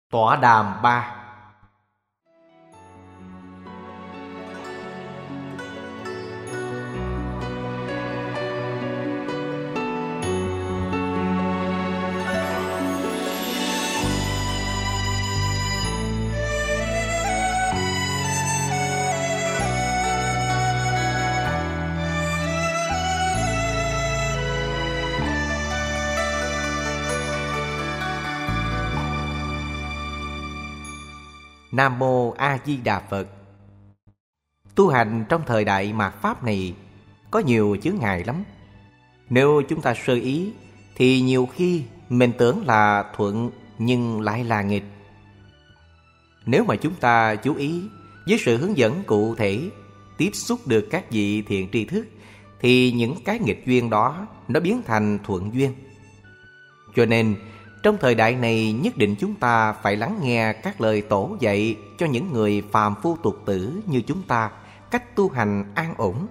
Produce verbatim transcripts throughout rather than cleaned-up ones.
Tọa đàm ba. Nam Mô A Di Đà Phật. Tu hành trong thời đại mạt Pháp này có nhiều chướng ngại lắm. Nếu chúng ta sơ ý thì nhiều khi mình tưởng là thuận nhưng lại là nghịch. Nếu mà chúng ta chú ý với sự hướng dẫn cụ thể, tiếp xúc được các vị thiện tri thức, thì những cái nghịch duyên đó nó biến thành thuận duyên. Cho nên trong thời đại này nhất định chúng ta phải lắng nghe các lời tổ dạy cho những người phàm phu tục tử như chúng ta cách tu hành an ổn.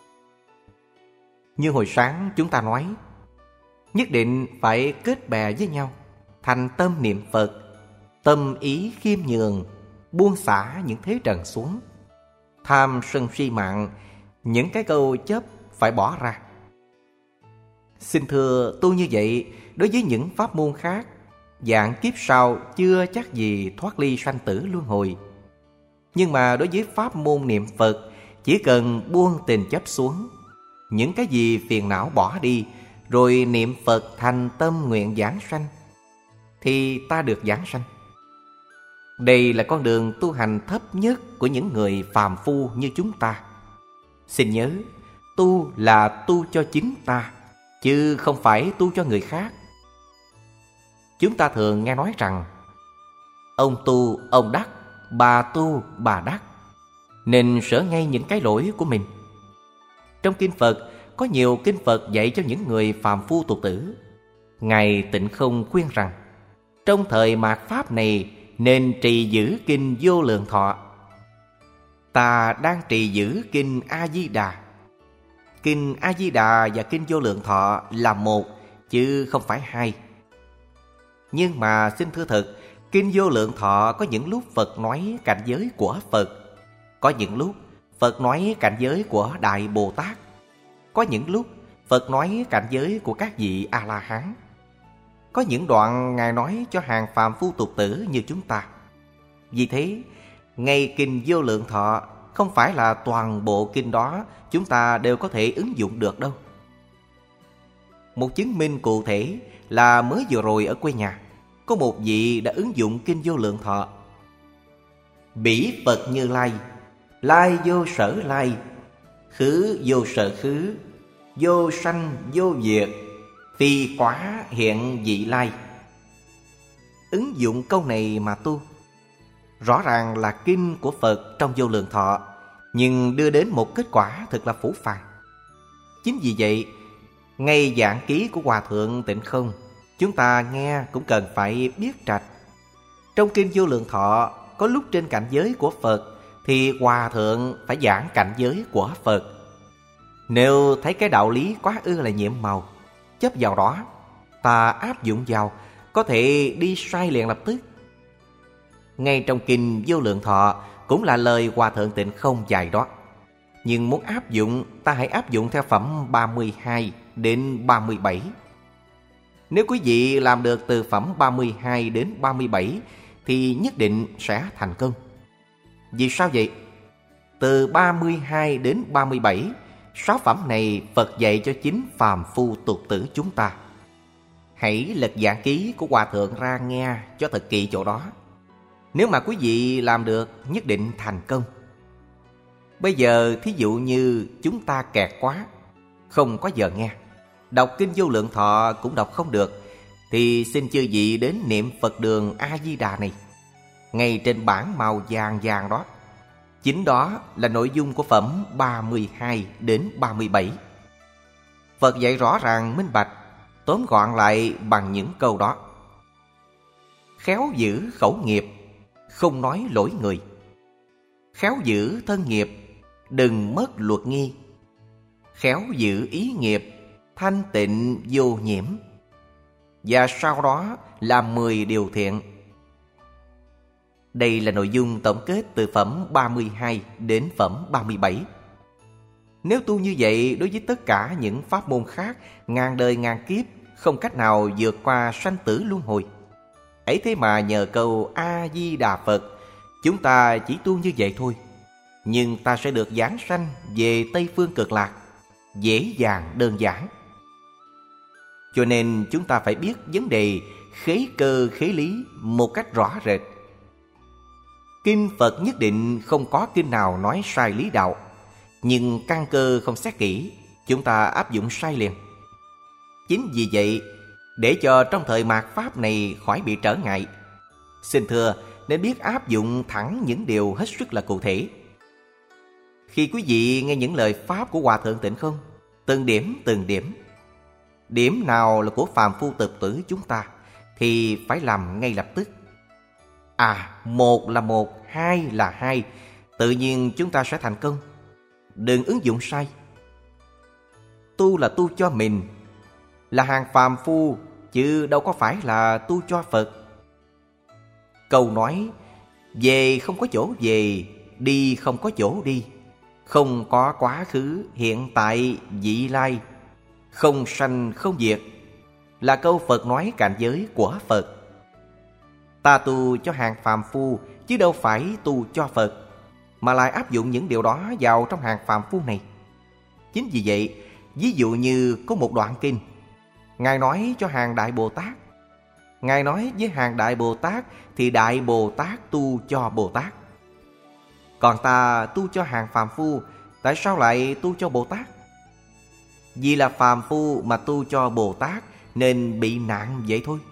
Như hồi sáng chúng ta nói, nhất định phải kết bè với nhau, thành tâm niệm Phật, tâm ý khiêm nhường, buông xả những thế trần xuống. Tham sân si mạng, những cái câu chấp phải bỏ ra. Xin thưa, tu như vậy đối với những pháp môn khác, dạng kiếp sau chưa chắc gì thoát ly sanh tử luân hồi. Nhưng mà đối với pháp môn niệm Phật, chỉ cần buông tình chấp xuống, những cái gì phiền não bỏ đi, rồi niệm Phật thành tâm nguyện giảng sanh, thì ta được giảng sanh. Đây là con đường tu hành thấp nhất của những người phàm phu như chúng ta. Xin nhớ, tu là tu cho chính ta, chứ không phải tu cho người khác. Chúng ta thường nghe nói rằng ông tu, ông đắc, bà tu, bà đắc, nên sửa ngay những cái lỗi của mình. Trong kinh Phật có nhiều kinh Phật dạy cho những người phàm phu tục tử. Ngài Tịnh Không khuyên rằng trong thời mạt Pháp này nên trì giữ kinh Vô Lượng Thọ. Ta đang trì giữ kinh A Di Đà. Kinh A Di Đà và kinh Vô Lượng Thọ là một, chứ không phải hai. Nhưng mà xin thưa thật, kinh Vô Lượng Thọ có những lúc Phật nói cảnh giới của Phật, có những lúc Phật nói cảnh giới của Đại Bồ Tát, có những lúc Phật nói cảnh giới của các vị A-la-hán. Có những đoạn Ngài nói cho hàng phàm phu tục tử như chúng ta. Vì thế, ngay kinh Vô Lượng Thọ không phải là toàn bộ kinh đó chúng ta đều có thể ứng dụng được đâu. Một chứng minh cụ thể là mới vừa rồi ở quê nhà, có một vị đã ứng dụng kinh Vô Lượng Thọ. Bỉ Phật Như Lai, lai vô sở lai, khứ vô sở khứ, vô sanh vô diệt, phi quả hiện vị lai. Ứng dụng câu này mà tu, rõ ràng là kinh của Phật trong Vô Lượng Thọ, nhưng đưa đến một kết quả thật là phũ phàng. Chính vì vậy, ngay giảng ký của Hòa Thượng Tịnh Không, chúng ta nghe cũng cần phải biết trạch. Trong kinh Vô Lượng Thọ, có lúc trên cảnh giới của Phật thì Hòa Thượng phải giảng cảnh giới của Phật. Nếu thấy cái đạo lý quá ư là nhiệm màu, chấp vào đó, ta áp dụng vào, có thể đi sai liền lập tức. Ngay trong kinh Vô Lượng Thọ cũng là lời Hòa Thượng Tịnh Không dạy đó. Nhưng muốn áp dụng, ta hãy áp dụng theo phẩm ba mươi hai đến ba mươi bảy. Nếu quý vị làm được từ phẩm ba mươi hai đến ba mươi bảy thì nhất định sẽ thành công. Vì sao vậy? Từ ba mươi hai đến ba mươi bảy, sáu phẩm này Phật dạy cho chính phàm phu tục tử chúng ta. Hãy lật giảng ký của Hòa Thượng ra nghe cho thật kỹ chỗ đó. Nếu mà quý vị làm được, nhất định thành công. Bây giờ thí dụ như chúng ta kẹt quá, không có giờ nghe, đọc kinh Vô Lượng Thọ cũng đọc không được, thì xin chư vị đến niệm Phật đường A Di Đà này. Ngay trên bảng màu vàng vàng đó, chính đó là nội dung của phẩm ba mươi hai đến ba mươi bảy. Phật dạy rõ ràng minh bạch, tóm gọn lại bằng những câu đó. Khéo giữ khẩu nghiệp, không nói lỗi người. Khéo giữ thân nghiệp, đừng mất luật nghi. Khéo giữ ý nghiệp, thanh tịnh vô nhiễm. Và sau đó là mười điều thiện. Đây là nội dung tổng kết từ phẩm ba mươi hai đến phẩm ba mươi bảy. Nếu tu như vậy, đối với tất cả những pháp môn khác, ngàn đời ngàn kiếp, không cách nào vượt qua sanh tử luân hồi. Ấy thế mà nhờ câu A-di-đà Phật, chúng ta chỉ tu như vậy thôi, nhưng ta sẽ được giáng sanh về Tây Phương Cực Lạc, dễ dàng đơn giản. Cho nên chúng ta phải biết vấn đề khế cơ khế lý một cách rõ rệt. Kinh Phật nhất định không có kinh nào nói sai lý đạo, nhưng căn cơ không xét kỹ, chúng ta áp dụng sai liền. Chính vì vậy, để cho trong thời mạt Pháp này khỏi bị trở ngại, xin thưa nên biết áp dụng thẳng những điều hết sức là cụ thể. Khi quý vị nghe những lời Pháp của Hòa Thượng Tịnh Không, từng điểm từng điểm, điểm nào là của phàm phu tục tử chúng ta, thì phải làm ngay lập tức. À, một là một, hai là hai, tự nhiên chúng ta sẽ thành công. Đừng ứng dụng sai. Tu là tu cho mình, là hàng phàm phu, chứ đâu có phải là tu cho Phật. Câu nói về không có chỗ về, đi không có chỗ đi, không có quá khứ, hiện tại, vị lai, không sanh không diệt, là câu Phật nói cảnh giới của Phật. Ta tu cho hàng phàm phu, chứ đâu phải tu cho Phật, mà lại áp dụng những điều đó vào trong hàng phàm phu này. Chính vì vậy, ví dụ như có một đoạn kinh, Ngài nói cho hàng Đại Bồ Tát. Ngài nói với hàng Đại Bồ Tát thì Đại Bồ Tát tu cho Bồ Tát. Còn ta tu cho hàng phàm phu, tại sao lại tu cho Bồ Tát? Vì là phàm phu mà tu cho Bồ Tát nên bị nạn vậy thôi.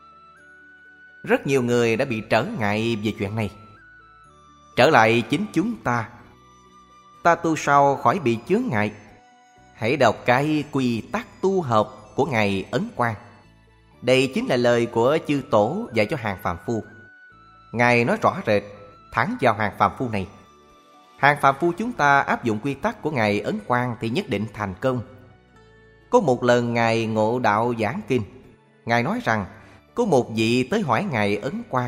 Rất nhiều người đã bị trở ngại về chuyện này. Trở lại chính chúng ta, ta tu sao khỏi bị chướng ngại? Hãy đọc cái quy tắc tu học của Ngài Ấn Quang. Đây chính là lời của chư tổ dạy cho hàng phàm phu. Ngài nói rõ rệt, thẳng vào hàng phàm phu này. Hàng phàm phu chúng ta áp dụng quy tắc của Ngài Ấn Quang thì nhất định thành công. Có một lần Ngài Ngộ Đạo giảng kinh, Ngài nói rằng có một vị tới hỏi Ngài Ấn Quang: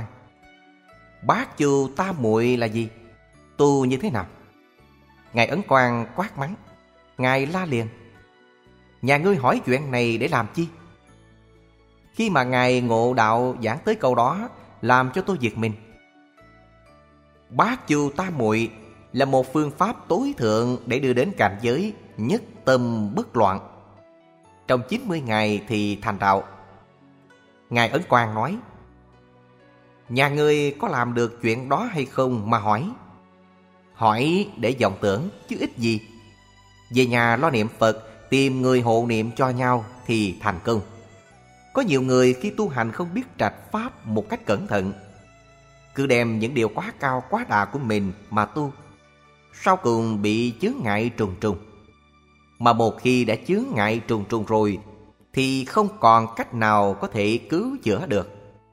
Bát Chù Ta Muội là gì? Tu như thế nào? Ngài Ấn Quang quát mắng. Ngài la liền: Nhà ngươi hỏi chuyện này để làm chi? Khi mà Ngài Ngộ Đạo giảng tới câu đó, làm cho tôi giật mình. Bát Chù Ta Muội là một phương pháp tối thượng để đưa đến cảnh giới nhất tâm bất loạn. Trong chín mươi ngày thì thành đạo. Ngài Ấn Quang nói: Nhà ngươi có làm được chuyện đó hay không mà hỏi? Hỏi để vọng tưởng chứ ích gì. Về nhà lo niệm Phật, tìm người hộ niệm cho nhau thì thành công. Có nhiều người khi tu hành không biết trạch pháp một cách cẩn thận, cứ đem những điều quá cao quá đà của mình mà tu, sau cùng bị chướng ngại trùng trùng. Mà một khi đã chướng ngại trùng trùng rồi thì không còn cách nào có thể cứu chữa được.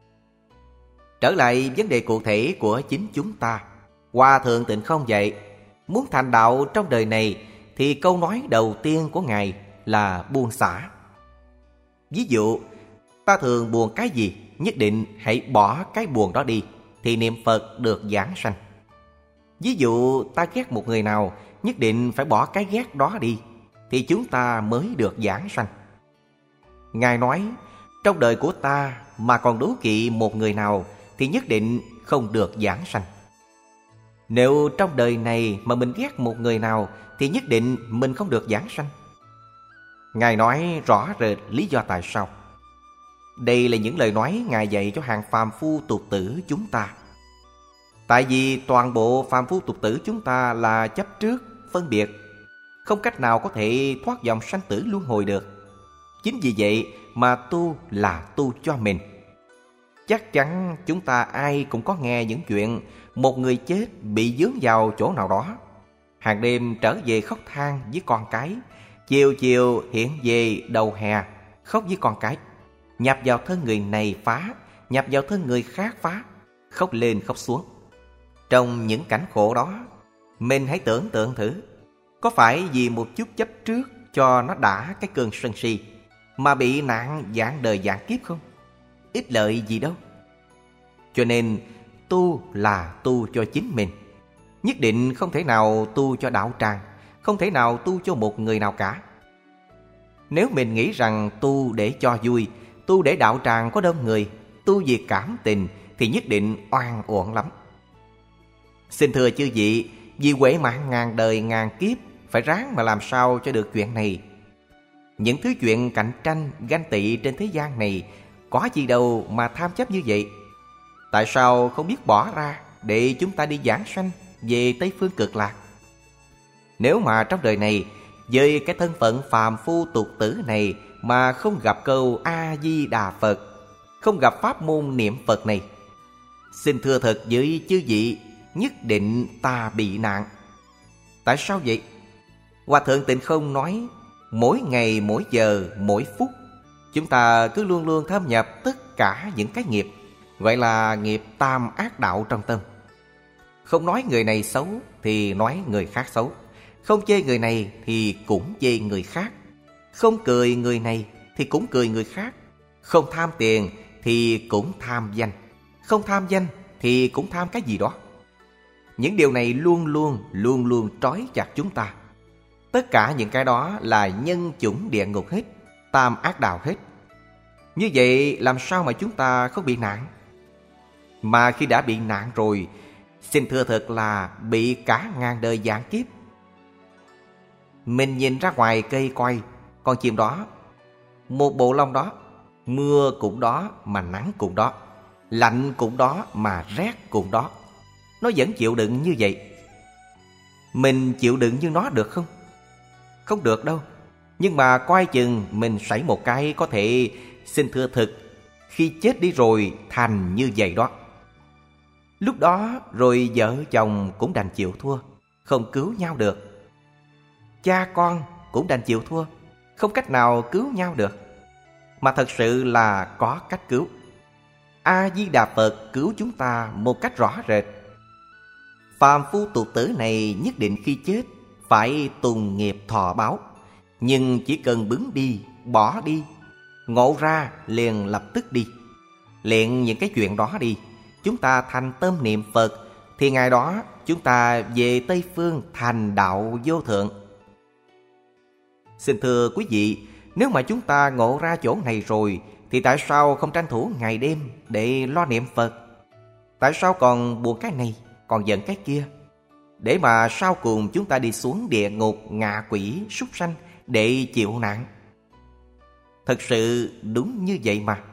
Trở lại vấn đề cụ thể của chính chúng ta, Hòa Thượng Tịnh Không dạy, muốn thành đạo trong đời này thì câu nói đầu tiên của Ngài là buông xả. Ví dụ, ta thường buồn cái gì, nhất định hãy bỏ cái buồn đó đi, thì niệm Phật được giảng sanh. Ví dụ ta ghét một người nào, nhất định phải bỏ cái ghét đó đi, thì chúng ta mới được giảng sanh. Ngài nói, trong đời của ta mà còn đố kỵ một người nào thì nhất định không được giảng sanh. Nếu trong đời này mà mình ghét một người nào thì nhất định mình không được giảng sanh. Ngài nói rõ rệt lý do tại sao. Đây là những lời nói Ngài dạy cho hàng phàm phu tục tử chúng ta. Tại vì toàn bộ phàm phu tục tử chúng ta là chấp trước, phân biệt, không cách nào có thể thoát vòng sanh tử luân hồi được. Chính vì vậy mà tu là tu cho mình. Chắc chắn chúng ta ai cũng có nghe những chuyện một người chết bị dướng vào chỗ nào đó, hàng đêm trở về khóc than với con cái, chiều chiều hiện về đầu hè khóc với con cái, nhập vào thân người này phá, nhập vào thân người khác phá, khóc lên khóc xuống. Trong những cảnh khổ đó, mình hãy tưởng tượng thử, có phải vì một chút chấp trước cho nó đã cái cơn sân si mà bị nạn vạn đời vạn kiếp không? Ích lợi gì đâu. Cho nên tu là tu cho chính mình. Nhất định không thể nào tu cho đạo tràng, không thể nào tu cho một người nào cả. Nếu mình nghĩ rằng tu để cho vui, tu để đạo tràng có đông người, tu vì cảm tình, thì nhất định oan uổng lắm. Xin thưa chư vị, vì huệ mạng ngàn đời ngàn kiếp, phải ráng mà làm sao cho được chuyện này. Những thứ chuyện cạnh tranh, ganh tị trên thế gian này, có gì đâu mà tham chấp như vậy. Tại sao không biết bỏ ra để chúng ta đi giảng sanh về Tây Phương Cực Lạc? Nếu mà trong đời này, với cái thân phận phàm phu tục tử này mà không gặp câu A-di-đà Phật, không gặp pháp môn niệm Phật này, xin thưa thật với chư vị, nhất định ta bị nạn. Tại sao vậy? Hòa Thượng Tịnh Không nói, mỗi ngày, mỗi giờ, mỗi phút, chúng ta cứ luôn luôn thâm nhập tất cả những cái nghiệp, gọi là nghiệp tam ác đạo trong tâm. Không nói người này xấu thì nói người khác xấu, không chê người này thì cũng chê người khác, không cười người này thì cũng cười người khác, không tham tiền thì cũng tham danh, không tham danh thì cũng tham cái gì đó. Những điều này luôn luôn, luôn luôn trói chặt chúng ta. Tất cả những cái đó là nhân chủng địa ngục hết, tam ác đạo hết. Như vậy làm sao mà chúng ta không bị nạn? Mà khi đã bị nạn rồi, xin thưa thật là bị cả ngàn đời vạn kiếp. Mình nhìn ra ngoài cây coi, con chim đó, một bộ lông đó, mưa cũng đó mà nắng cũng đó, lạnh cũng đó mà rét cũng đó. Nó vẫn chịu đựng như vậy. Mình chịu đựng như nó được không? Không được đâu. Nhưng mà coi chừng mình sảy một cái có thể, xin thưa thực, khi chết đi rồi thành như vậy đó. Lúc đó rồi vợ chồng cũng đành chịu thua, không cứu nhau được. Cha con cũng đành chịu thua, không cách nào cứu nhau được. Mà thật sự là có cách cứu. A-di-đà Phật cứu chúng ta một cách rõ rệt. Phàm phu tục tử này nhất định khi chết phải tùng nghiệp thọ báo, nhưng chỉ cần bứng đi, bỏ đi, ngộ ra liền lập tức đi. Luyện những cái chuyện đó đi, chúng ta thành tâm niệm Phật, thì ngày đó chúng ta về Tây Phương thành đạo vô thượng. Xin thưa quý vị, nếu mà chúng ta ngộ ra chỗ này rồi, thì tại sao không tranh thủ ngày đêm để lo niệm Phật? Tại sao còn buồn cái này, còn giận cái kia, để mà sau cùng chúng ta đi xuống địa ngục, ngạ quỷ, súc sanh để chịu nạn? Thật sự đúng như vậy mà.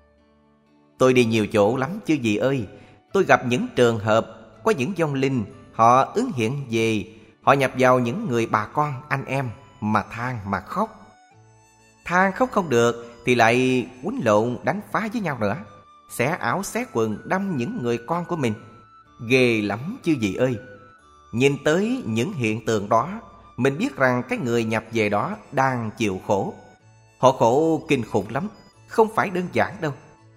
Tôi đi nhiều chỗ lắm chứ gì ơi. Tôi gặp những trường hợp có những vong linh, họ ứng hiện về, họ nhập vào những người bà con, anh em mà than mà khóc. Than khóc không được thì lại quýnh lộn đánh phá với nhau nữa, xé áo xé quần đâm những người con của mình. Ghê lắm chứ gì ơi. Nhìn tới những hiện tượng đó, mình biết rằng cái người nhập về đó đang chịu khổ. Họ khổ kinh khủng lắm, không phải đơn giản đâu.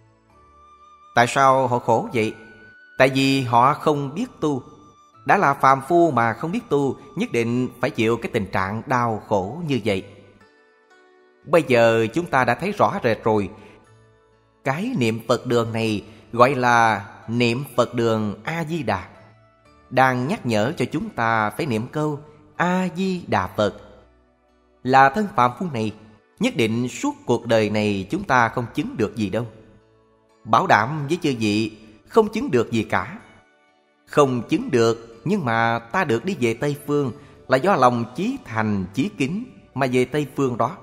Tại sao họ khổ vậy? Tại vì họ không biết tu. Đã là phàm phu mà không biết tu, nhất định phải chịu cái tình trạng đau khổ như vậy. Bây giờ chúng ta đã thấy rõ rệt rồi. Cái niệm Phật đường này gọi là niệm Phật đường A-di-đà, đang nhắc nhở cho chúng ta phải niệm câu A-di-đà Phật. Là thân phàm phu này, nhất định suốt cuộc đời này chúng ta không chứng được gì đâu. Bảo đảm với chư vị, không chứng được gì cả. Không chứng được, nhưng mà ta được đi về Tây Phương là do lòng chí thành chí kính mà về Tây Phương đó.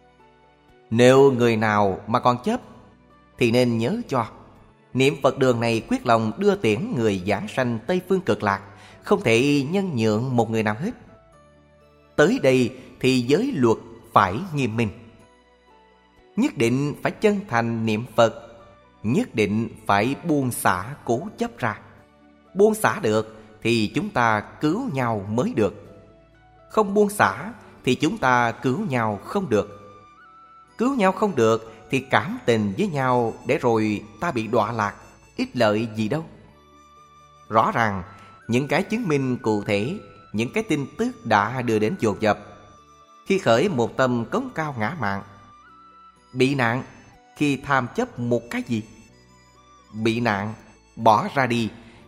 Nếu người nào mà còn chấp thì nên nhớ cho, niệm Phật đường này quyết lòng đưa tiễn người giảng sanh Tây Phương Cực Lạc, không thể nhân nhượng một người nào hết. Tới đây thì giới luật phải nghiêm minh. Nhất định phải chân thành niệm Phật, nhất định phải buông xả cố chấp ra. Buông xả được thì chúng ta cứu nhau mới được. Không buông xả thì chúng ta cứu nhau không được. Cứu nhau không được thì cảm tình với nhau, để rồi ta bị đọa lạc, ích lợi gì đâu. Rõ ràng những cái chứng minh cụ thể, những cái tin tức đã đưa đến dồn dập. Khi khởi một tâm cống cao ngã mạn, bị nạn khi tham chấp một cái gì. Bị nạn bỏ ra đi,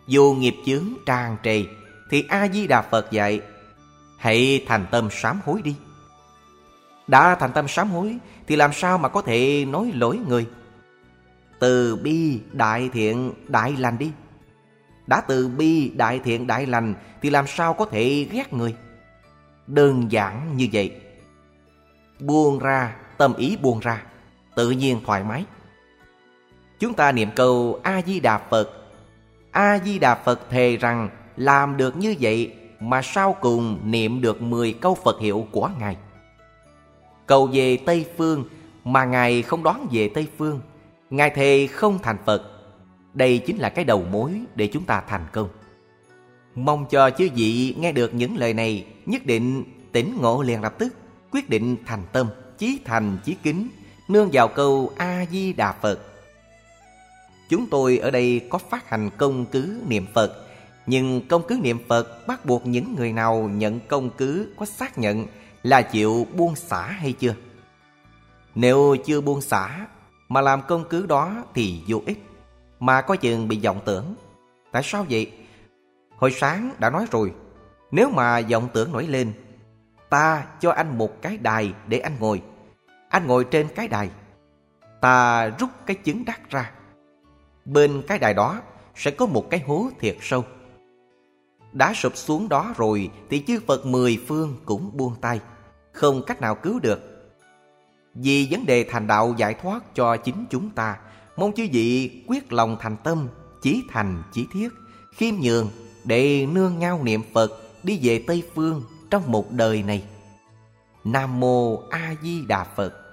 Dù nghiệp chướng tràn trề thì A-di-đà Phật dạy hãy thành tâm sám hối đi. Đã thành tâm sám hối thì làm sao mà có thể nói lỗi người? Từ bi đại thiện đại lành đi. Đã từ bi đại thiện đại lành thì làm sao có thể ghét người? Đơn giản như vậy. Buông ra, tâm ý buông ra, tự nhiên thoải mái. Chúng ta niệm câu A-di-đà Phật. A-di-đà Phật thề rằng làm được như vậy mà sau cùng niệm được mười câu Phật hiệu của Ngài. Cầu về Tây Phương mà Ngài không đón về Tây Phương, Ngài thề không thành Phật. Đây chính là cái đầu mối để chúng ta thành công. Mong cho chư vị nghe được những lời này nhất định tỉnh ngộ liền lập tức, quyết định thành tâm, chí thành chí kính, nương vào câu A-di-đà Phật. Chúng tôi ở đây có phát hành công cứ niệm Phật, nhưng công cứ niệm Phật bắt buộc những người nào nhận công cứ có xác nhận là chịu buông xả hay chưa. Nếu chưa buông xả mà làm công cứ đó thì vô ích, mà có chừng bị vọng tưởng. Tại sao vậy? Hồi sáng đã nói rồi, nếu mà vọng tưởng nổi lên, ta cho anh một cái đài để anh ngồi. Anh ngồi trên cái đài, ta rút cái trứng đắc ra. Bên cái đài đó sẽ có một cái hố thiệt sâu. Đã sụp xuống đó rồi thì chư Phật mười phương cũng buông tay, không cách nào cứu được. Vì vấn đề thành đạo giải thoát cho chính chúng ta, mong chư vị quyết lòng thành tâm, chí thành chí thiết, khiêm nhường để nương nhau niệm Phật đi về Tây Phương trong một đời này. Nam Mô A Di Đà Phật.